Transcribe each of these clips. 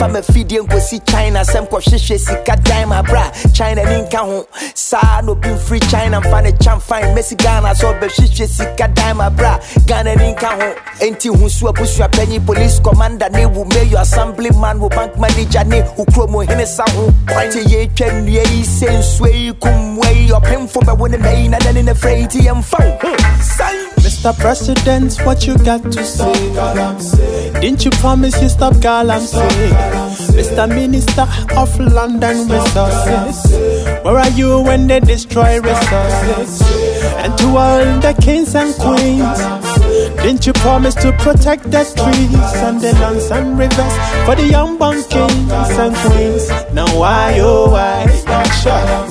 from a feed and go see China, some Koshisha Sika Dima Bra, China Ninka, Sa no being free China, find a champ fine Messi Ghana, so Beshisha Sika Dima Bra, Ghana Ninka, Enti Hunsua Busha Penny Police Commander, ne will make your assemblyman, will bank manager, ne who chromo Hennessa, point a ye can ye send sway, come way, or pin for my winning main, and then in the freight and phone. Mr. President, what you got to say? Didn't you promise you stop galamsey? Mr. Minister of London Resources, where are you when they destroy resources? And to all the kings and queens, didn't you promise to protect the trees and the lands and rivers for the young kings and queens? Now why, oh why? Sure.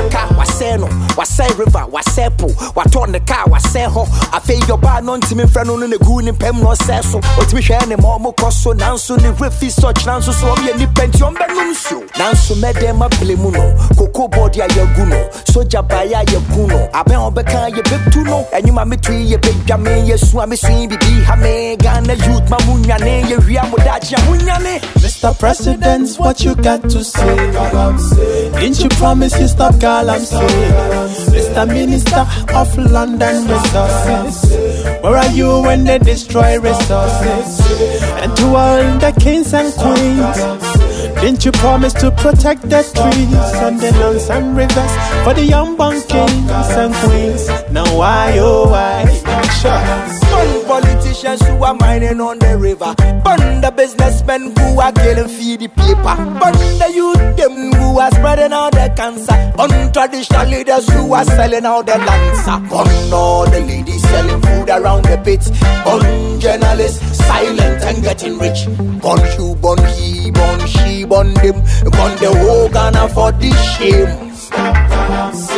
Wasay river, wasay pool, what on the car, wasay ho. I feel your bar non to me friend on the goon in Pem no sesso. What me share any more cosso, now soon the riffy such now so be any pentium benunsu. Now so made them a blemuno, cocoa body a yaguno, soja baya yaguno. I bet on Becca ye big tuno, and you mammy tree ye big gamme, ye swami swing be hame, Ghana youth mamunya name, ye riamudachi munyane. Mr. President, what you got to say? Didn't you promise you stop galamsey? Mr. Minister of London Resources, where are you when they destroy resources? And to all the kings and queens, didn't you promise to protect the trees and the lands and rivers for the young kings and queens? Now why, oh why? Sure. Politicians who are mining on the river, burn the businessmen who are killing feed the paper, burn the youth them who are spreading out the cancer, burn traditional leaders who are selling out the lands, burn all the ladies selling food around the pits, burn journalists silent and getting rich, burn you, burn he, burn she, burn them, burn the whole Ghana for this shame.